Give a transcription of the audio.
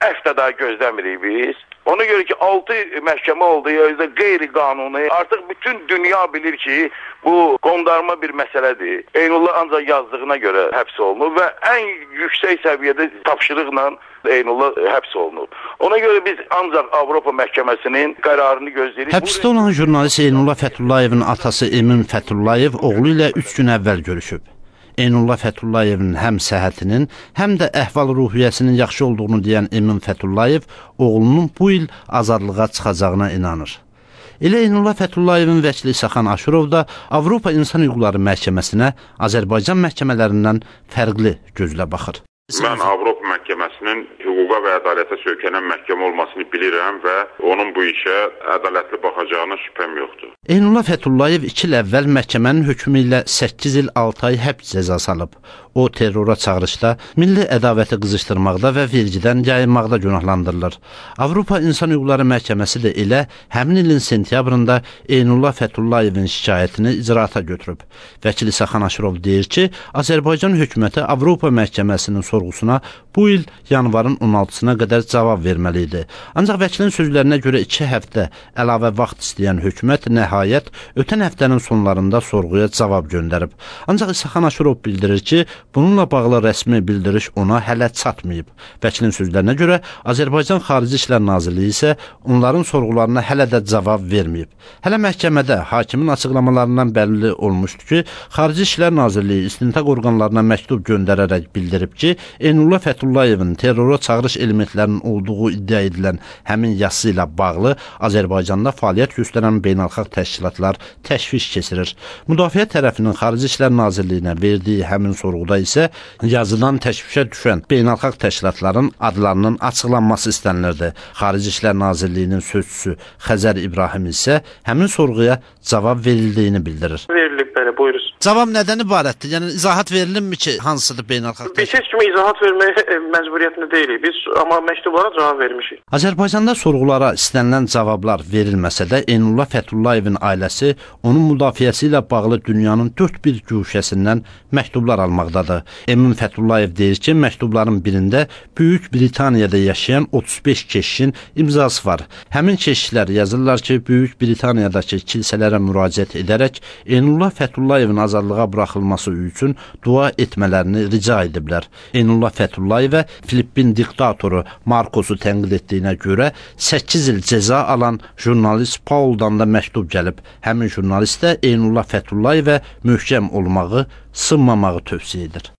əfv daha gözləmirik biz. Ona görə ki 6 məhkəmə oldu, qeyri-qanuni. Artıq bütün dünya bilir ki, bu qondarma bir məsələdir. Eynullah ancaq yazdığına görə həbs olunub və ən yüksək səviyyədə tapşırıqla Eynullah həbs olunub. Ona görə biz ancaq Avropa məhkəməsinin qərarını gözləyirik. Həbsdə olan jurnalist Eynullah Fətullayevin atası Emin Fətullayev oğlu ilə 3 gün əvvəl görüşüb. Eynullah Fətullayevin həm səhhətinin, həm də əhval-ruhiyyəsinin yaxşı olduğunu deyən Emin Fətullayev oğlunun bu il azadlığa çıxacağına inanır. Elə Eynullah Fətullayevin vəkili Səxan Aşurov da Avropa İnsan Hüquqları Məhkəməsinə Azərbaycan məhkəmələrindən fərqli gözlə baxır. Mən Avropa məhkəməsinin hüquqa və ədalətə söykənən məhkəmə olmasını bilirəm və onun bu işə ədalətli baxacağına şübhəm yoxdur. Eynullah Fətullayev 2 il əvvəl məhkəmənin hökmü ilə 8 il 6 ay həbs cəzası alıb. O, terrora çağırışda, milli ədavəti qızışdırmaqda və vergidən yayınmaqda günahlandırılır. Avropa İnsan Hüquqları Məhkəməsi də elə həmin ilin sentyabrında Eynullah Fətullayevin şikayətini icraata götürüb. Vəkili Səxan Aşurov deyir ki, Azərbaycan hökuməti Avropa Məhkəməsinin sorğusuna bu il yanvarın 16-sına qədər cavab verməli idi. Ancaq vəkilin sözlərinə görə 2 həftə əlavə vaxt istəyən hökumət nəhayət ötən həftənin sonlarında sorğuya cavab göndərib. Ancaq Səxan Aşurov bildirir ki, bununla bağlı rəsmi bildiriş ona hələ çatmayıb. Vəkilin sözlərinə görə Azərbaycan Xarici İşlər Nazirliyi isə onların sorğularına hələ də cavab verməyib. Hələ məhkəmədə hakimin açıqlamalarından bəlli olmuşdu ki, Xarici İşlər Nazirliyi istintaq orqanlarına məktub göndərərək bildirib ki, Eynullah Fətullayevin terrora çağırış elementlərinin olduğu iddia edilən həmin yazısı ilə bağlı Azərbaycanda fəaliyyət göstərən beynəlxalq təşkilatlar təşviş keçirir. Müdafiə tərəfinin Xarici İşlər Nazirliyinə verdiyi həmin sorğuda isə yazıdan təşvişə düşən beynəlxalq təşkilatların adlarının açıqlanması istənilirdi. Xarici İşlər Nazirliyinin sözçüsü Xəzər İbrahim isə həmin sorğuya cavab verildiğini bildirir. Verilib, bəli, buyuruz. Cavab nədən ibarətdir? Yəni izahat verilinmi ki, hansıdır beynəlxalq? Biz heç kimi izahat verməyə məcburiyyətində deyilik. Biz amma məktublara cavab vermişik. Azərbaycanda sorğulara istənilən cavablar verilməsə də Eynullah Fətullayevin ailəsi onun müdafiəsi ilə bağlı dünyanın 4 bir güşəsindən məktublar almaqdadır. Emin Fətullayev deyir ki, məktubların birində Böyük Britaniyada yaşayan 35 keşişin imzası var. Həmin keşişlər yazırlar ki, Böyük Britaniyadakı kilsələrə müraciət edərək Eynullah Fətullayevin azadlığa buraxılması üçün dua etmələrini rica ediblər. Eynullah Fətullayevə Filippin diktatoru Markosu tənqid etdiyinə görə 8 il cəza alan jurnalist Pauldan da məktub gəlib. Həmin jurnalist də Eynullah Fətullayevə möhkəm olmağı, sınmamağı tövsiyə edir.